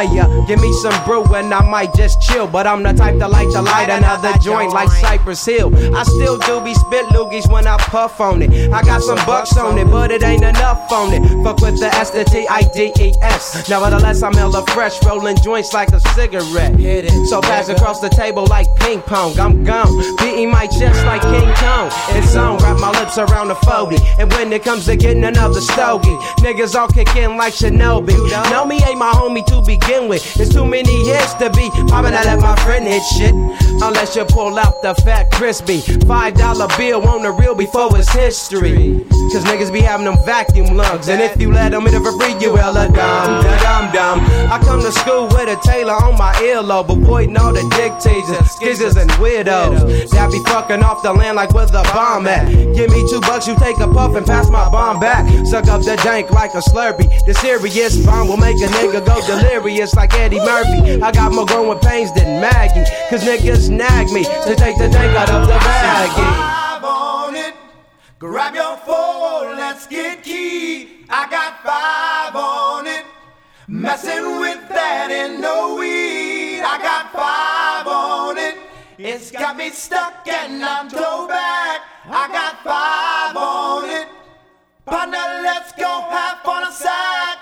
player. Give me some brew and I might just chill. But I'm the type to light another joint like Cypress Hill. I still do be spit loogies when I puff on it. I got some bucks on it, but it ain't enough on it. Fuck with the S, the T-I-D-E-S. Nevertheless, I'm hella fresh, rolling joints like a cigarette. So pass across the table like ping pong. I'm gone, beating my chest like King Kong. It's on, wrap my lips around the 40. And when it comes to getting another stogie, niggas all kick in like Shinobi. Know me ain't my homie to begin with. There's too many hits to be poppin'. I let my friend hit shit. Unless you pull out the fat crispy $5 bill on the real before it's history. Cause niggas be having them vacuum lungs. And if you let them it'll free you hella dumb. I come to school with a Taylor on my earlobe, avoiding all the dick teasers, skizzers and weirdos that be fucking off the land like where the bomb at. Give me $2, you take a puff and pass my bomb back. Suck up the dank like a Slurpee. The serious bomb will make a nigga go delirious like Eddie Murphy. I got more growing pains than Maggie, cause niggas nag me to take the dank out of the baggie. 5 on it, grab your 4, let's get key. I got 5 on it, messing with that and no weed. I got 5 on it, it's got me stuck and I'm toe back. I got 5 on it, partner, let's go half on a sack.